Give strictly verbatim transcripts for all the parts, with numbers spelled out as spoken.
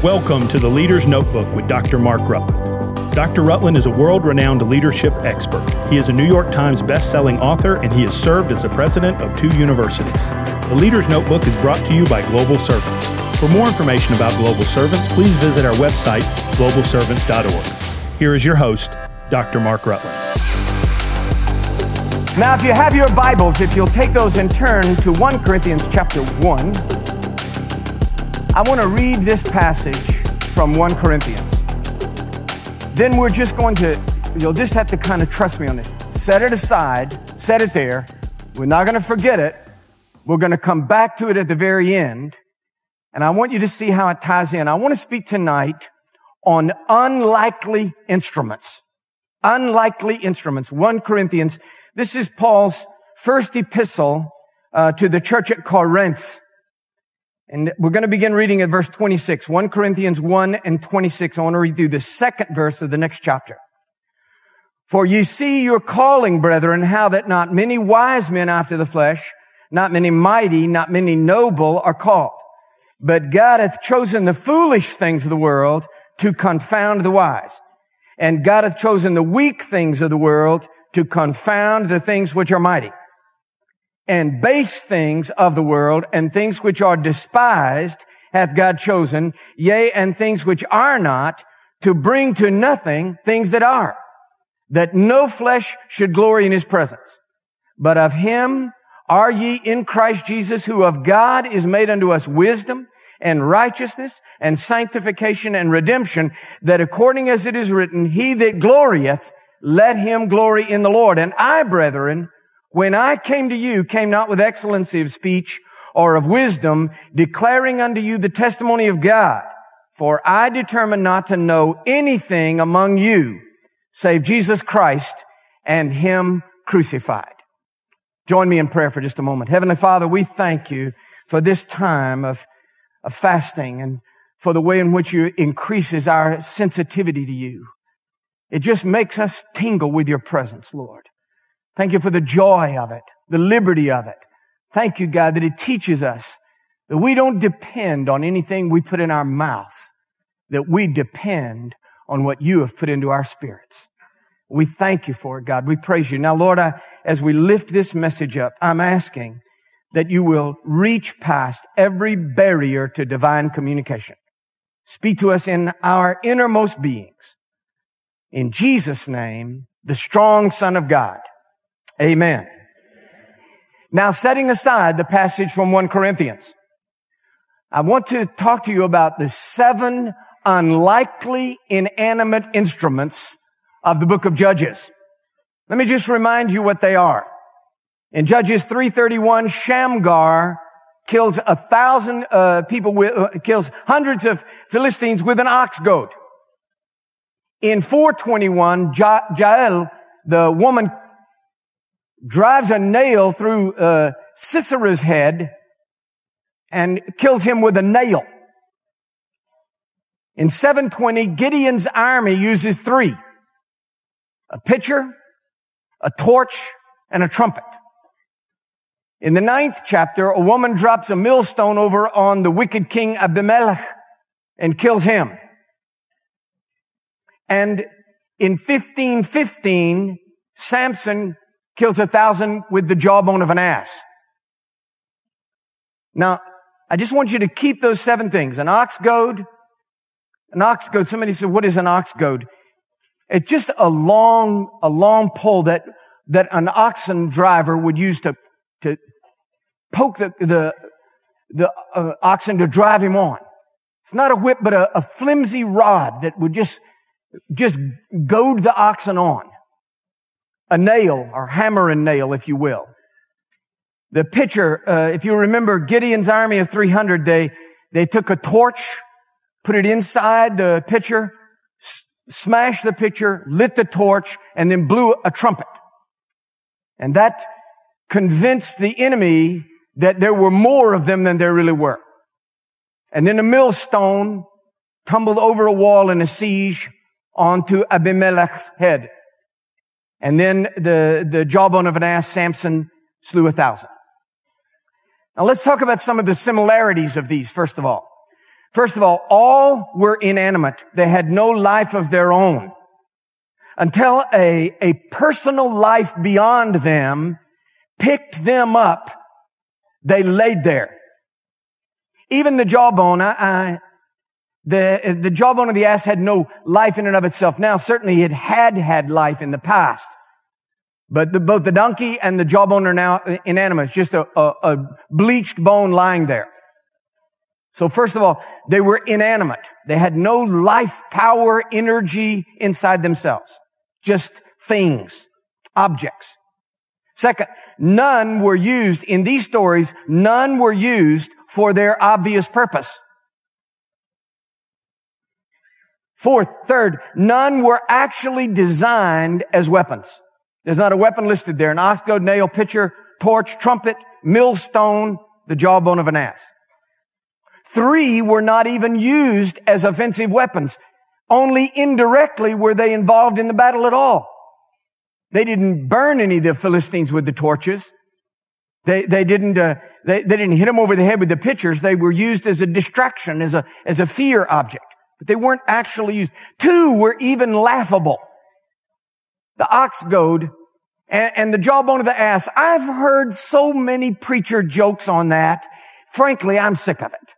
Welcome to the Leader's Notebook with Doctor Mark Rutland. Doctor Rutland is a world-renowned leadership expert. He is a New York Times best-selling author, and he has served as the president of two universities. The Leader's Notebook is brought to you by Global Servants. For more information about Global Servants, please visit our website, global servants dot org. Here is your host, Doctor Mark Rutland. Now, if you have your Bibles, if you'll take those and turn to First Corinthians chapter one, I want to read this passage from First Corinthians. Then we're just going to, you'll just have to kind of trust me on this. Set it aside, set it there. We're not going to forget it. We're going to come back to it at the very end. And I want you to see how it ties in. I want to speak tonight on unlikely instruments. Unlikely instruments. First Corinthians. This is Paul's first epistle uh, to the church at Corinth. And we're going to begin reading at verse twenty-six. First Corinthians one and twenty-six. I want to read through the second verse of the next chapter. For ye see your calling, brethren, how that not many wise men after the flesh, not many mighty, not many noble are called. But God hath chosen the foolish things of the world to confound the wise. And God hath chosen the weak things of the world to confound the things which are mighty. And base things of the world and things which are despised hath God chosen, yea, and things which are not, to bring to nothing things that are, that no flesh should glory in his presence. But of him are ye in Christ Jesus, who of God is made unto us wisdom and righteousness and sanctification and redemption, that according as it is written, he that glorieth, let him glory in the Lord. And I, brethren, when I came to you, came not with excellency of speech or of wisdom, declaring unto you the testimony of God. For I determined not to know anything among you, save Jesus Christ and him crucified. Join me in prayer for just a moment. Heavenly Father, we thank you for this time of, of fasting and for the way in which you increases our sensitivity to you. It just makes us tingle with your presence, Lord. Thank you for the joy of it, the liberty of it. Thank you, God, that it teaches us that we don't depend on anything we put in our mouth, that we depend on what you have put into our spirits. We thank you for it, God. We praise you. Now, Lord, I, as we lift this message up, I'm asking that you will reach past every barrier to divine communication. Speak to us in our innermost beings. In Jesus' name, the strong Son of God. Amen. Now, setting aside the passage from First Corinthians, I want to talk to you about the seven unlikely inanimate instruments of the book of Judges. Let me just remind you what they are. In Judges three thirty-one, Shamgar kills a thousand uh, people with, uh, kills hundreds of Philistines with an ox goad. In four twenty-one, ja- Jael, the woman, drives a nail through uh, Sisera's head and kills him with a nail. In seven twenty, Gideon's army uses three: a pitcher, a torch, and a trumpet. In the ninth chapter, a woman drops a millstone over on the wicked king Abimelech and kills him. And in fifteen fifteen, Samson kills a thousand with the jawbone of an ass. Now, I just want you to keep those seven things. An ox goad, an ox goad. Somebody said, what is an ox goad? It's just a long, a long pole that, that an oxen driver would use to, to poke the, the, the uh, oxen to drive him on. It's not a whip, but a, a flimsy rod that would just, just goad the oxen on. A nail, or hammer and nail, if you will. The pitcher, uh, if you remember Gideon's army of three hundred, they, they took a torch, put it inside the pitcher, s- smashed the pitcher, lit the torch, and then blew a trumpet. And that convinced the enemy that there were more of them than there really were. And then a millstone tumbled over a wall in a siege onto Abimelech's head. And then the, the jawbone of an ass, Samson, slew a thousand. Now let's talk about some of the similarities of these, first of all. First of all, all were inanimate. They had no life of their own until a, a personal life beyond them picked them up. They laid there. Even the jawbone, I, I, the, the jawbone of the ass had no life in and of itself. Now, certainly it had had life in the past. But the, both the donkey and the jawbone are now inanimate. It's just a, a, a bleached bone lying there. So first of all, they were inanimate. They had no life, power, energy inside themselves. Just things, objects. Second, none were used, in these stories, none were used for their obvious purpose. Fourth, third, none were actually designed as weapons. There's not a weapon listed there. An ox goad, nail, pitcher, torch, trumpet, millstone, the jawbone of an ass. Three were not even used as offensive weapons. Only indirectly were they involved in the battle at all. They didn't burn any of the Philistines with the torches. They, they didn't, uh, they, they didn't hit them over the head with the pitchers. They were used as a distraction, as a, as a fear object. But they weren't actually used. Two were even laughable. The ox goad and, and the jawbone of the ass. I've heard so many preacher jokes on that. Frankly, I'm sick of it.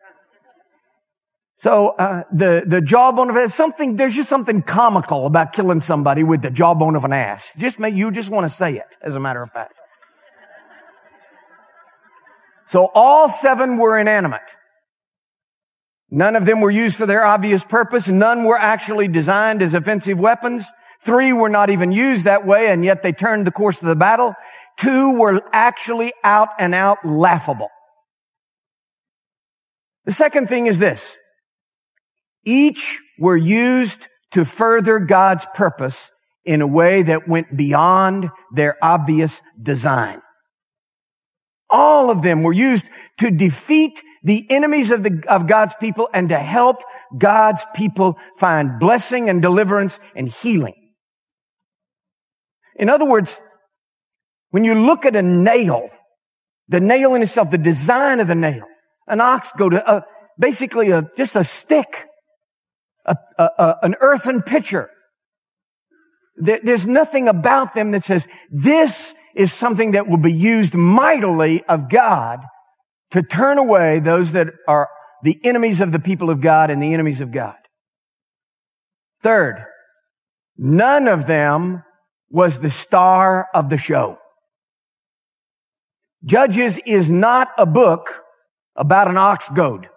So, uh, the, the jawbone of it, something, there's just something comical about killing somebody with the jawbone of an ass. Just make, you just want to say it, as a matter of fact. So all seven were inanimate. None of them were used for their obvious purpose. None were actually designed as offensive weapons. Three were not even used that way, and yet they turned the course of the battle. Two were actually out and out laughable. The second thing is this. Each were used to further God's purpose in a way that went beyond their obvious design. All of them were used to defeat the enemies of the, of God's people and to help God's people find blessing and deliverance and healing. In other words, when you look at a nail, the nail in itself, the design of the nail, an ox goad, a, basically a, just a stick, a, a, a, an earthen pitcher. There, there's nothing about them that says this is something that will be used mightily of God to turn away those that are the enemies of the people of God and the enemies of God. Third, none of them was the star of the show. Judges is not a book about an ox goad.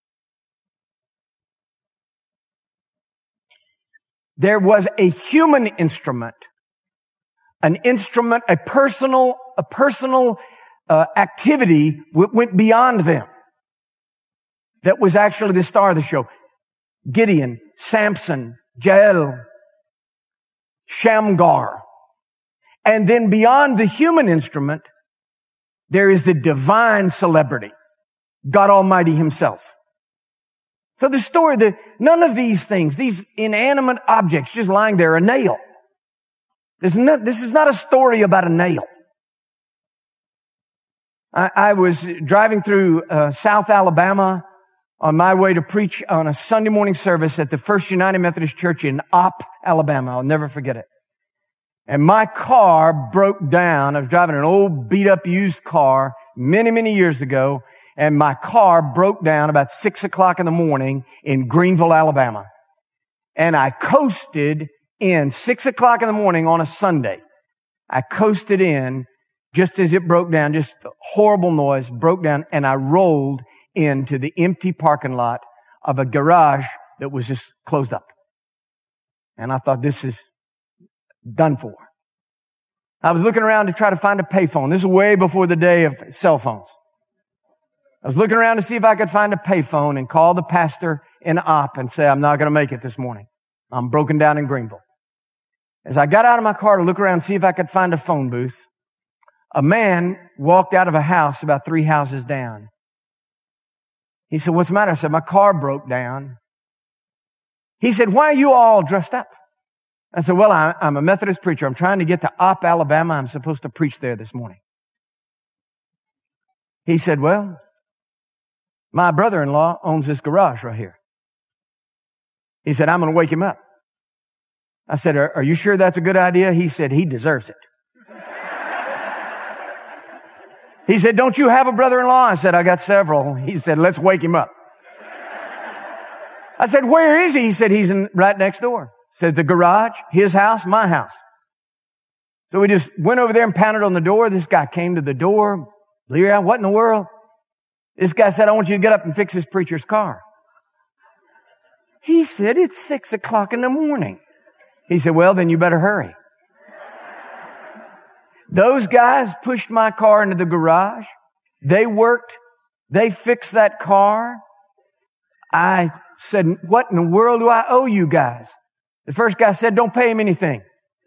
There was a human instrument, an instrument, a personal, a personal uh, activity w- went beyond them. That was actually the star of the show. Gideon, Samson, Jael, Shamgar. And then beyond the human instrument, there is the divine celebrity, God Almighty himself. So the story, the, none of these things, these inanimate objects just lying there, a nail. There's no, this is not a story about a nail. I, I was driving through uh, South Alabama on my way to preach on a Sunday morning service at the First United Methodist Church in Opp, Alabama. I'll never forget it. And my car broke down. I was driving an old beat up used car many, many years ago. And my car broke down about six o'clock in the morning in Greenville, Alabama. And I coasted in six o'clock in the morning on a Sunday. I coasted in just as it broke down, just a horrible noise broke down. And I rolled into the empty parking lot of a garage that was just closed up. And I thought, this is done for. I was looking around to try to find a payphone. This is way before the day of cell phones. I was looking around to see if I could find a payphone and call the pastor in Opp and say, I'm not going to make it this morning. I'm broken down in Greenville. As I got out of my car to look around and see if I could find a phone booth, a man walked out of a house about three houses down. He said, what's the matter? I said, my car broke down. He said, why are you all dressed up? I said, well, I'm a Methodist preacher. I'm trying to get to Opp, Alabama. I'm supposed to preach there this morning. He said, well, My brother-in-law owns this garage right here. He said, I'm going to wake him up. I said, are, are you sure that's a good idea? He said, he deserves it. He said, don't you have a brother-in-law? I said, I got several. He said, let's wake him up. I said, where is he? He said, he's in, right next door. Said, the garage, his house, my house. So we just went over there and pounded on the door. This guy came to the door. Leah, what in the world? This guy said, I want you to get up and fix this preacher's car. He said, it's six o'clock in the morning. He said, well, then you better hurry. Those guys pushed my car into the garage. They worked. They fixed that car. I said, what in the world do I owe you guys? The first guy said, don't pay him anything.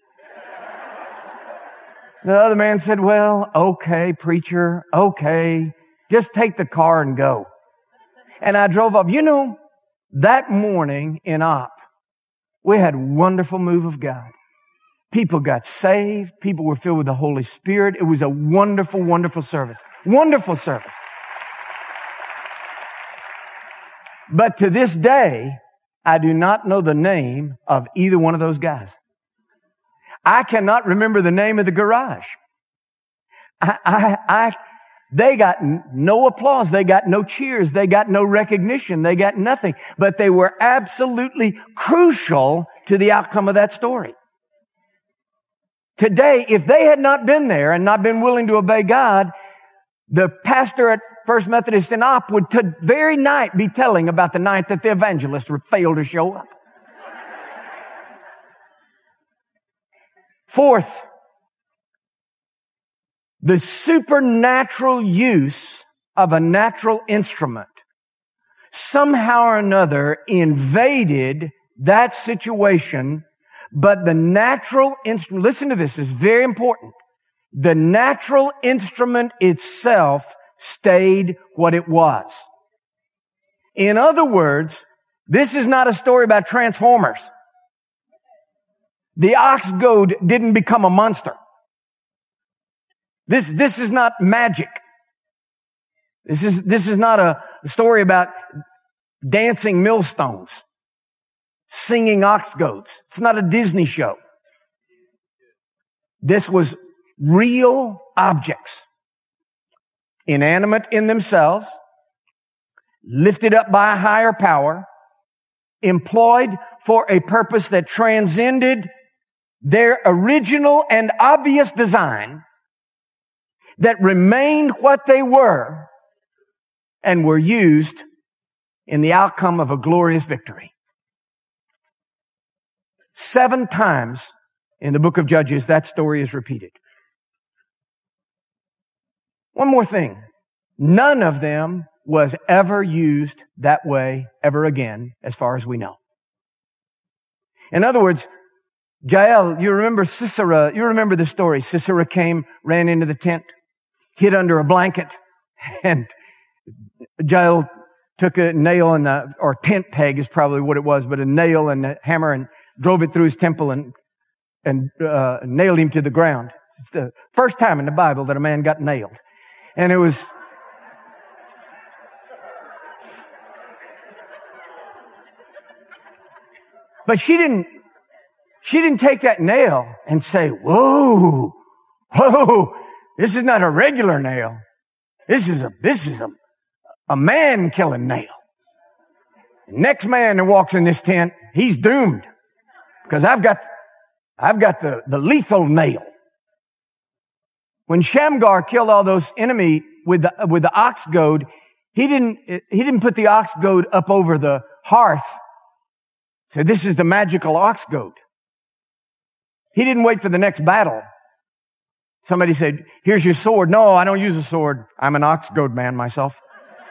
The other man said, well, okay, preacher, okay. Just take the car and go. And I drove up. You know, that morning in Opp, we had a wonderful move of God. People got saved. People were filled with the Holy Spirit. It was a wonderful, wonderful service. Wonderful service. But to this day, I do not know the name of either one of those guys. I cannot remember the name of the garage. I, I, I, they got no applause. They got no cheers. They got no recognition. They got nothing. But they were absolutely crucial to the outcome of that story. Today, if they had not been there and not been willing to obey God, the pastor at First Methodist in Opp would to very night be telling about the night that the evangelist failed to show up. Fourth, the supernatural use of a natural instrument somehow or another invaded that situation, but the natural instrument, listen to this, this is very important. The natural instrument itself stayed what it was. In other words, this is not a story about Transformers. The ox goad didn't become a monster. This, this is not magic. This is, this is not a story about dancing millstones, singing ox goads. It's not a Disney show. This was real objects, inanimate in themselves, lifted up by a higher power, employed for a purpose that transcended their original and obvious design, that remained what they were and were used in the outcome of a glorious victory. Seven times in the book of Judges, that story is repeated. One more thing. None of them was ever used that way ever again, as far as we know. In other words, Jael, you remember Sisera, you remember the story. Sisera came, ran into the tent, hid under a blanket, and Jael took a nail and a, or tent peg is probably what it was, but a nail and a hammer and drove it through his temple and, and, uh, nailed him to the ground. It's the first time in the Bible that a man got nailed. And it was, but she didn't, she didn't take that nail and say, whoa, whoa, this is not a regular nail. This is a, this is a, a man killing nail. The next man that walks in this tent, he's doomed because I've got, I've got the, the lethal nail. When Shamgar killed all those enemy with the, with the ox goad, he didn't, he didn't put the ox goad up over the hearth. So this is the magical ox goad. He didn't wait for the next battle. Somebody said, here's your sword. No, I don't use a sword. I'm an ox goad man myself.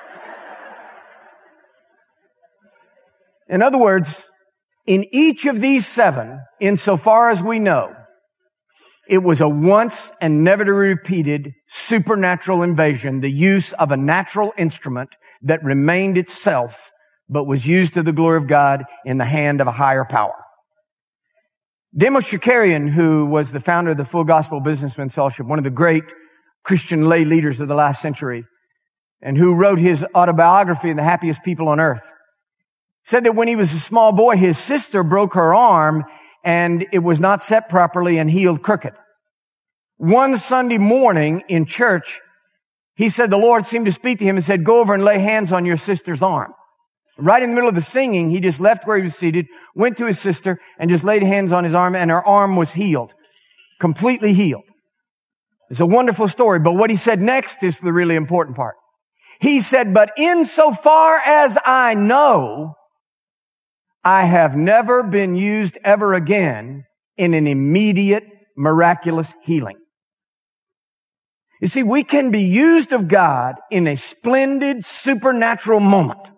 In other words, in each of these seven, insofar as we know, it was a once and never to be repeated supernatural invasion, the use of a natural instrument that remained itself, but was used to the glory of God in the hand of a higher power. Demos Shakarian, who was the founder of the Full Gospel Businessmen's Fellowship, one of the great Christian lay leaders of the last century, and who wrote his autobiography, The Happiest People on Earth, said that when he was a small boy, his sister broke her arm and it was not set properly and healed crooked. One Sunday morning in church, he said the Lord seemed to speak to him and said, go over and lay hands on your sister's arm. Right in the middle of the singing, he just left where he was seated, went to his sister, and just laid hands on his arm, and her arm was healed. Completely healed. It's a wonderful story, but what he said next is the really important part. He said, but insofar as I know, I have never been used ever again in an immediate, miraculous healing. You see, we can be used of God in a splendid, supernatural moment.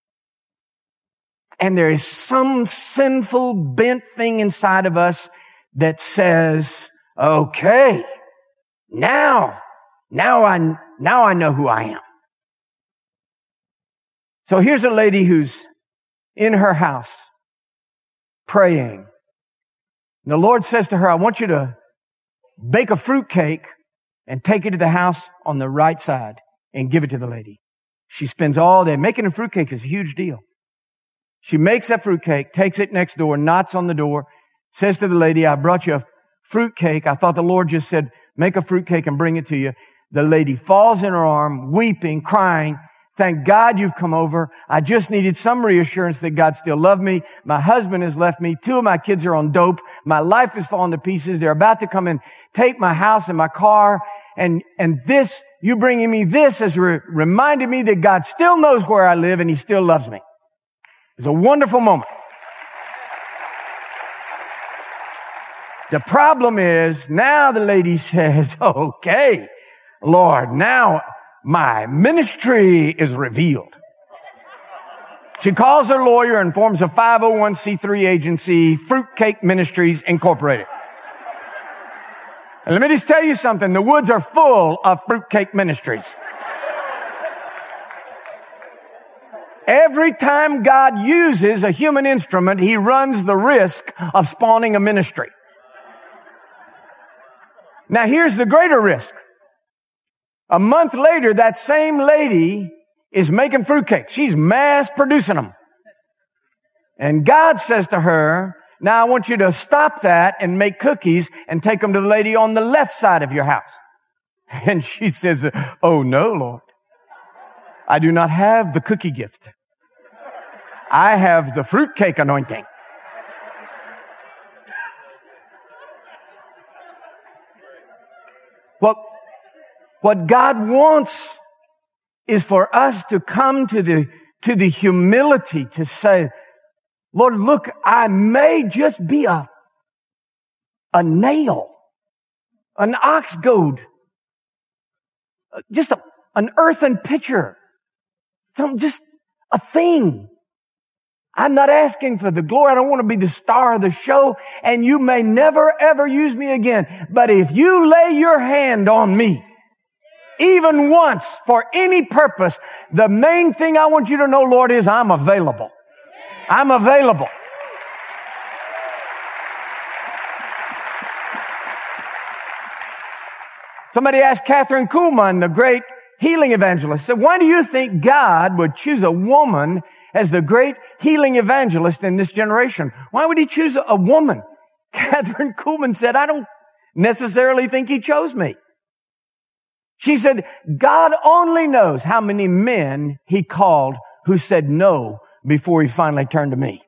And there is some sinful, bent thing inside of us that says, okay, now, now I, now I know who I am. So here's a lady who's in her house praying. And the Lord says to her, I want you to bake a fruit cake and take it to the house on the right side and give it to the lady. She spends all day. Making a fruit cake is a huge deal. She makes that fruit cake, takes it next door, knocks on the door, says to the lady, I brought you a fruit cake. I thought the Lord just said, make a fruit cake and bring it to you. The lady falls in her arm, weeping, crying. Thank God you've come over. I just needed some reassurance that God still loved me. My husband has left me. Two of my kids are on dope. My life is falling to pieces. They're about to come and take my house and my car. And, and this, you bringing me this has re- reminded me that God still knows where I live and He still loves me. It's a wonderful moment. The problem is now the lady says, okay, Lord, now my ministry is revealed. She calls her lawyer and forms a five oh one c three agency, Fruitcake Ministries Incorporated. And let me just tell you something. The woods are full of fruitcake ministries. Every time God uses a human instrument, He runs the risk of spawning a ministry. Now here's the greater risk. A month later, that same lady is making fruitcakes. She's mass producing them. And God says to her, now I want you to stop that and make cookies and take them to the lady on the left side of your house. And she says, oh no, Lord. I do not have the cookie gift. I have the fruitcake anointing. What, what God wants is for us to come to the, to the humility to say, Lord, look, I may just be a, a nail, an ox goad, just a, an earthen pitcher, some, just a thing. I'm not asking for the glory. I don't want to be the star of the show, and you may never ever use me again. But if you lay your hand on me, even once, for any purpose, the main thing I want you to know, Lord, is I'm available. I'm available. Somebody asked Catherine Kuhlman, the great healing evangelist, said, why do you think God would choose a woman as the great healing evangelist in this generation? Why would He choose a woman? Catherine Kuhlman said, I don't necessarily think He chose me. She said, God only knows how many men He called who said no before He finally turned to me.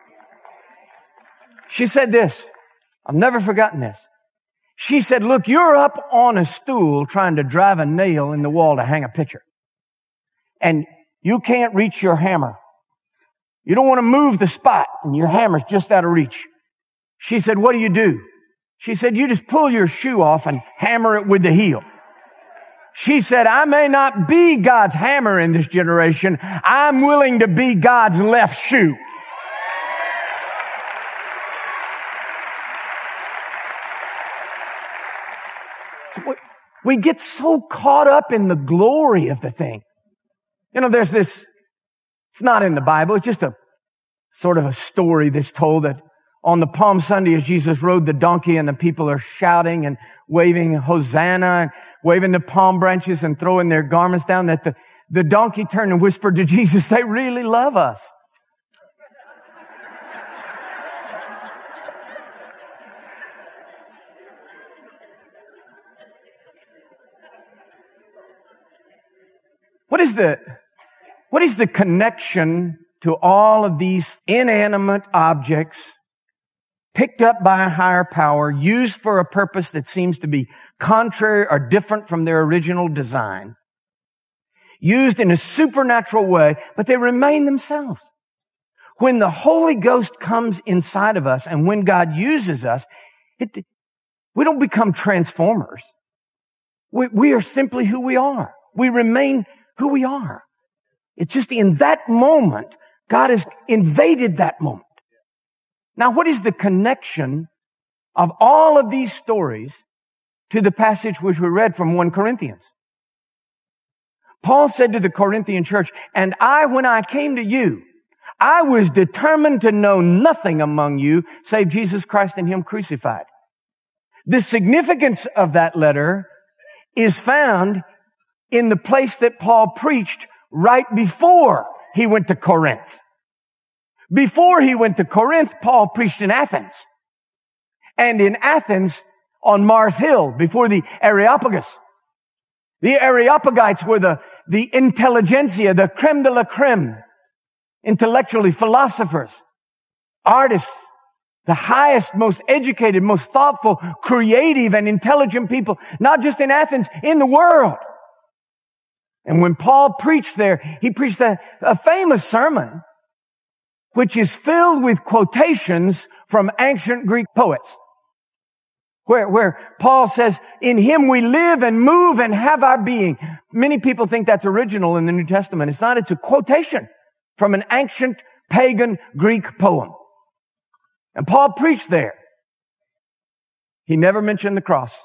She said this. I've never forgotten this. She said, look, you're up on a stool trying to drive a nail in the wall to hang a picture. And you can't reach your hammer. You don't want to move the spot and your hammer's just out of reach. She said, what do you do? She said, you just pull your shoe off and hammer it with the heel. She said, I may not be God's hammer in this generation. I'm willing to be God's left shoe. We get so caught up in the glory of the thing. You know, there's this, it's not in the Bible, it's just a sort of a story that's told that on the Palm Sunday as Jesus rode the donkey and the people are shouting and waving Hosanna and waving the palm branches and throwing their garments down, that the, the donkey turned and whispered to Jesus, they really love us. What is the, what is the connection to all of these inanimate objects picked up by a higher power, used for a purpose that seems to be contrary or different from their original design, used in a supernatural way, but they remain themselves? When the Holy Ghost comes inside of us and when God uses us, it, we don't become transformers. We, we are simply who we are. We remain who we are. It's just in that moment, God has invaded that moment. Now, what is the connection of all of these stories to the passage which we read from First Corinthians? Paul said to the Corinthian church, and I, when I came to you, I was determined to know nothing among you save Jesus Christ and Him crucified. The significance of that letter is found in the place that Paul preached right before he went to Corinth. Before he went to Corinth, Paul preached in Athens. And in Athens, on Mars Hill, before the Areopagus. The Areopagites were the, the intelligentsia, the creme de la creme. Intellectually, philosophers, artists, the highest, most educated, most thoughtful, creative, and intelligent people, not just in Athens, in the world. And when Paul preached there, he preached a, a famous sermon, which is filled with quotations from ancient Greek poets, where, where Paul says, in Him we live and move and have our being. Many people think that's original in the New Testament. It's not. It's a quotation from an ancient pagan Greek poem. And Paul preached there. He never mentioned the cross.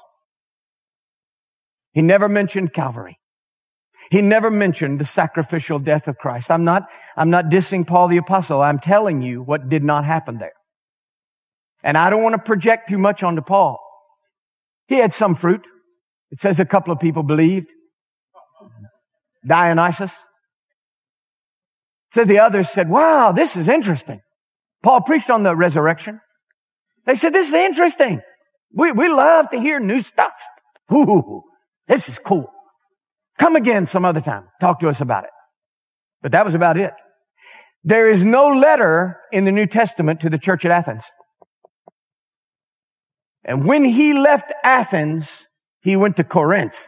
He never mentioned Calvary. He never mentioned the sacrificial death of Christ. I'm not, I'm not dissing Paul the Apostle. I'm telling you what did not happen there. And I don't want to project too much onto Paul. He had some fruit. It says a couple of people believed. Dionysus. So the others said, wow, this is interesting. Paul preached on the resurrection. They said, this is interesting. We, we love to hear new stuff. Ooh, this is cool. Come again some other time. Talk to us about it. But that was about it. There is no letter in the New Testament to the church at Athens. And when he left Athens, he went to Corinth.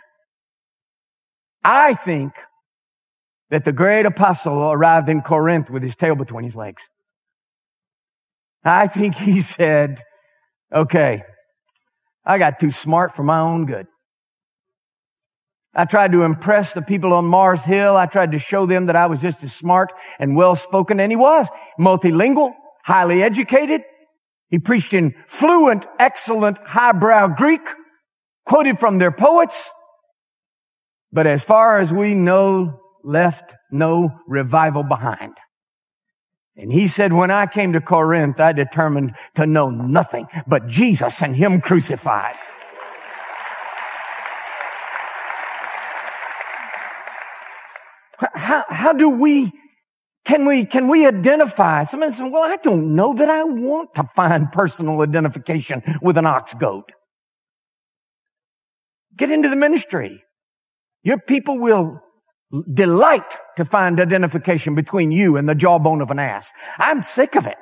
I think that the great apostle arrived in Corinth with his tail between his legs. I think he said, okay, I got too smart for my own good. I tried to impress the people on Mars Hill. I tried to show them that I was just as smart and well-spoken, and he was. Multilingual, highly educated. He preached in fluent, excellent, highbrow Greek, quoted from their poets. But as far as we know, left no revival behind. And he said, when I came to Corinth, I determined to know nothing but Jesus and Him crucified. How, how do we, can we, can we identify? Somebody says, well, I don't know that I want to find personal identification with an ox goad. Get into the ministry. Your people will delight to find identification between you and the jawbone of an ass. I'm sick of it.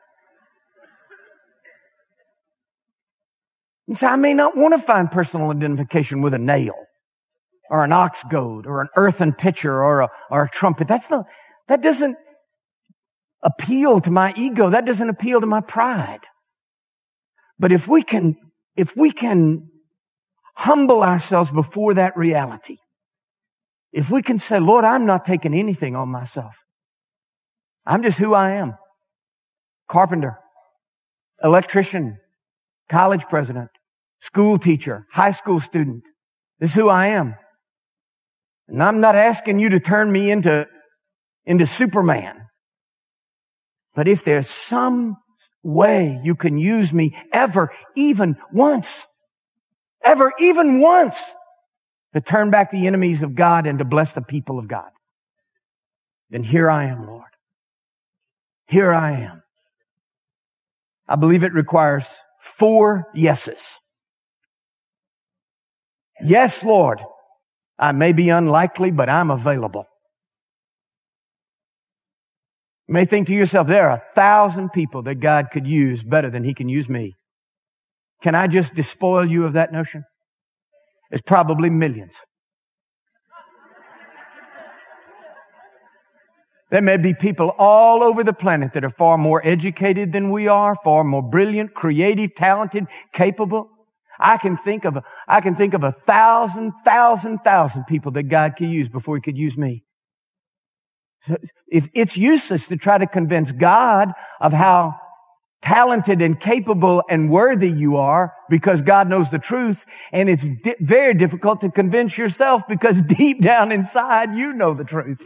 You say, I may not want to find personal identification with a nail or an ox goad or an earthen pitcher or a, or a trumpet. That's not, that doesn't appeal to my ego. That doesn't appeal to my pride. But if we can, if we can humble ourselves before that reality, if we can say, Lord, I'm not taking anything on myself. I'm just who I am. Carpenter, electrician, college president, school teacher, high school student. This is who I am. And I'm not asking you to turn me into, into Superman. But if there's some way you can use me ever, even once, ever, even once, to turn back the enemies of God and to bless the people of God, then here I am, Lord. Here I am. I believe it requires four yeses. Yes, Lord, I may be unlikely, but I'm available. You may think to yourself, there are a thousand people that God could use better than He can use me. Can I just despoil you of that notion? It's probably millions. There may be people all over the planet that are far more educated than we are, far more brilliant, creative, talented, capable. I can think of a, I can think of a thousand, thousand, thousand people that God could use before He could use me. If it's useless to try to convince God of how talented and capable and worthy you are, because God knows the truth, and it's di- very difficult to convince yourself because deep down inside you know the truth.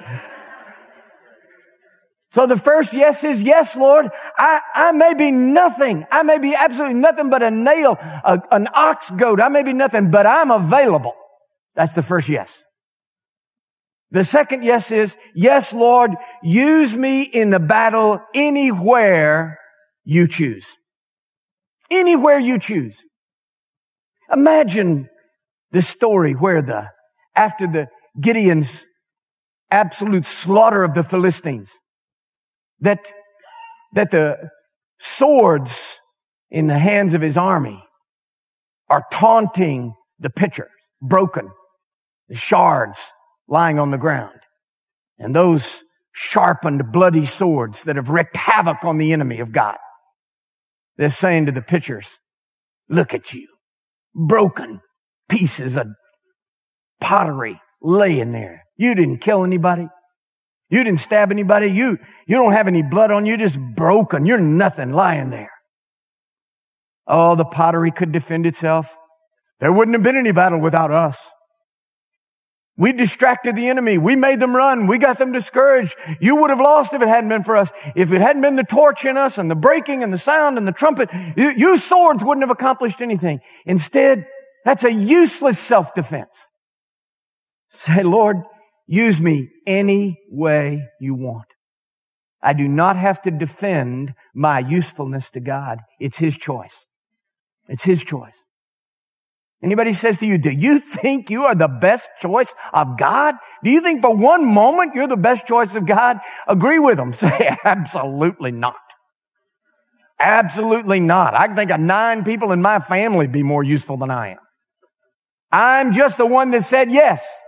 So the first yes is, yes, Lord, I, I may be nothing. I may be absolutely nothing but a nail, a, an ox goat. I may be nothing, but I'm available. That's the first yes. The second yes is, yes, Lord, use me in the battle anywhere you choose. Anywhere you choose. Imagine the story where the, after the Gideon's absolute slaughter of the Philistines, that, that the swords in the hands of his army are taunting the pitchers, broken, the shards lying on the ground. And those sharpened, bloody swords that have wreaked havoc on the enemy of God. They're saying to the pitchers, look at you, broken pieces of pottery laying there. You didn't kill anybody. You didn't stab anybody. You, you don't have any blood on you. You're just broken. You're nothing lying there. Oh, the pottery could defend itself. There wouldn't have been any battle without us. We distracted the enemy. We made them run. We got them discouraged. You would have lost if it hadn't been for us. If it hadn't been the torch in us and the breaking and the sound and the trumpet, you, you swords wouldn't have accomplished anything. Instead, that's a useless self-defense. Say, Lord, use me any way you want. I do not have to defend my usefulness to God. It's His choice. It's His choice. Anybody says to you, do you think you are the best choice of God? Do you think for one moment you're the best choice of God? Agree with them. Say, absolutely not. Absolutely not. I can think of nine people in my family be more useful than I am. I'm just the one that said yes.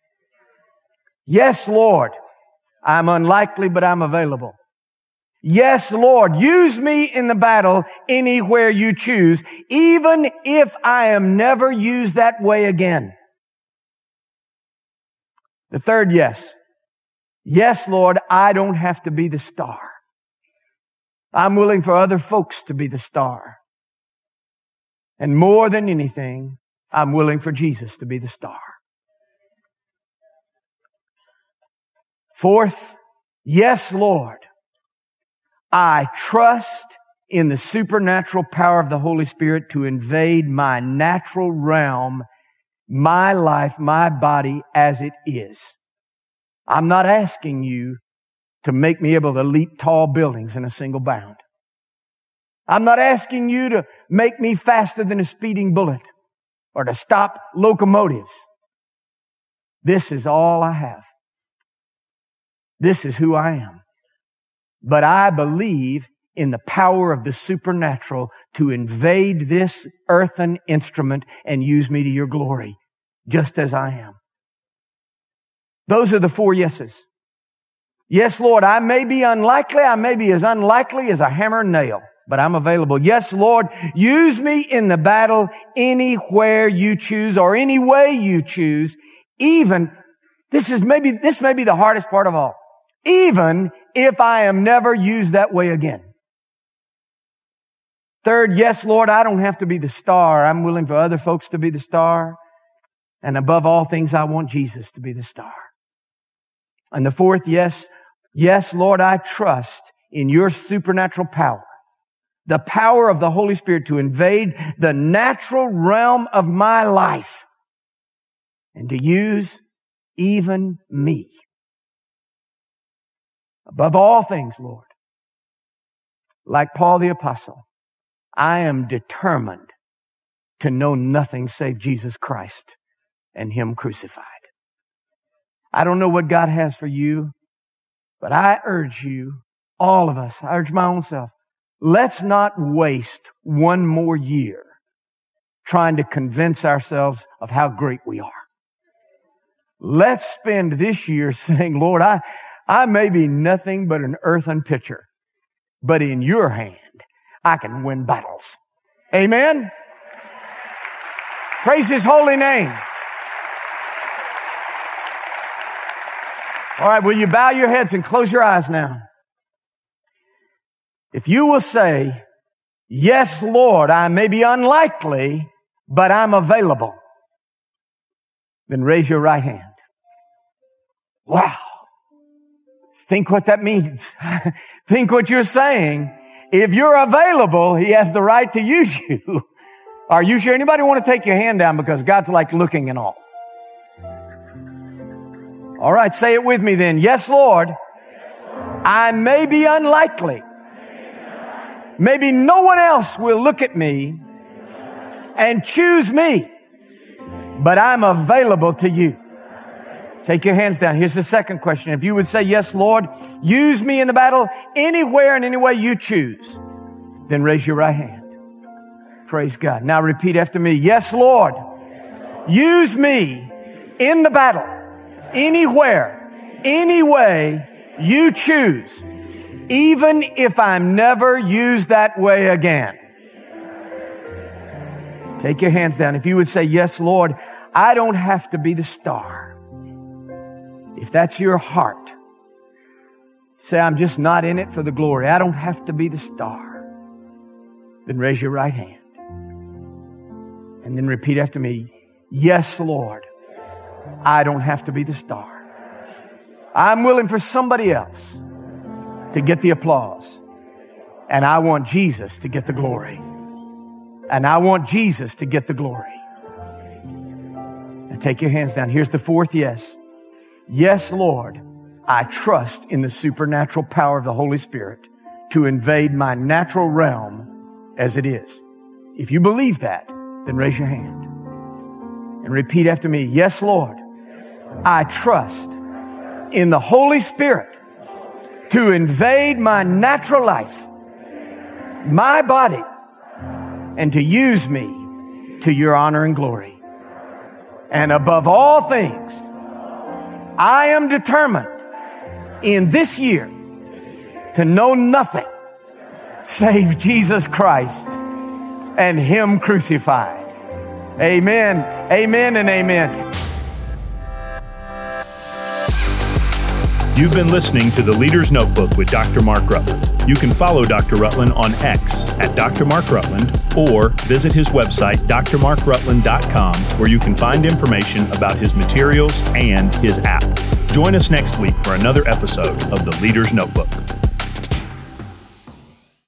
Yes, Lord, I'm unlikely, but I'm available. Yes, Lord, use me in the battle anywhere you choose, even if I am never used that way again. The third yes. Yes, Lord, I don't have to be the star. I'm willing for other folks to be the star. And more than anything, I'm willing for Jesus to be the star. Fourth, yes, Lord, I trust in the supernatural power of the Holy Spirit to invade my natural realm, my life, my body as it is. I'm not asking you to make me able to leap tall buildings in a single bound. I'm not asking you to make me faster than a speeding bullet or to stop locomotives. This is all I have. This is who I am. But I believe in the power of the supernatural to invade this earthen instrument and use me to your glory, just as I am. Those are the four yeses. Yes, Lord, I may be unlikely. I may be as unlikely as a hammer and nail, but I'm available. Yes, Lord, use me in the battle anywhere you choose or any way you choose. Even, this is maybe, this may be the hardest part of all. Even if I am never used that way again. Third, yes, Lord, I don't have to be the star. I'm willing for other folks to be the star. And above all things, I want Jesus to be the star. And the fourth, yes, yes, Lord, I trust in your supernatural power, the power of the Holy Spirit to invade the natural realm of my life and to use even me Above all things, Lord, like Paul the Apostle, I am determined to know nothing save Jesus Christ and Him crucified. I don't know what God has for you, but I urge you, all of us, I urge my own self, let's not waste one more year trying to convince ourselves of how great we are. Let's spend this year saying, Lord, I, I may be nothing but an earthen pitcher, but in your hand, I can win battles. Amen? Praise His holy name. All right, will you bow your heads and close your eyes now? If you will say, yes, Lord, I may be unlikely, but I'm available, then raise your right hand. Wow. Think what that means. Think what you're saying. If you're available, He has the right to use you. Are you sure? Anybody want to take your hand down because God's like looking and all? All right, say it with me then. Yes, Lord, I may be unlikely. Maybe no one else will look at me and choose me, but I'm available to you. Take your hands down. Here's the second question. If you would say, yes, Lord, use me in the battle anywhere and any way you choose, then raise your right hand. Praise God. Now repeat after me. Yes, Lord, use me in the battle anywhere, any way you choose, even if I'm never used that way again. Take your hands down. If you would say, yes, Lord, I don't have to be the star. If that's your heart, say, I'm just not in it for the glory. I don't have to be the star. Then raise your right hand. And then repeat after me. Yes, Lord, I don't have to be the star. I'm willing for somebody else to get the applause. And I want Jesus to get the glory. And I want Jesus to get the glory. Now take your hands down. Here's the fourth yes. Yes, Lord, I trust in the supernatural power of the Holy Spirit to invade my natural realm as it is. If you believe that, then raise your hand. And repeat after me. Yes, Lord, I trust in the Holy Spirit to invade my natural life, my body, and to use me to your honor and glory. And above all things, I am determined in this year to know nothing save Jesus Christ and Him crucified. Amen, amen, and amen. You've been listening to The Leader's Notebook with Doctor Mark Rutland. You can follow Doctor Rutland on X at Doctor Mark Rutland or visit his website, D R mark rutland dot com, where you can find information about his materials and his app. Join us next week for another episode of The Leader's Notebook.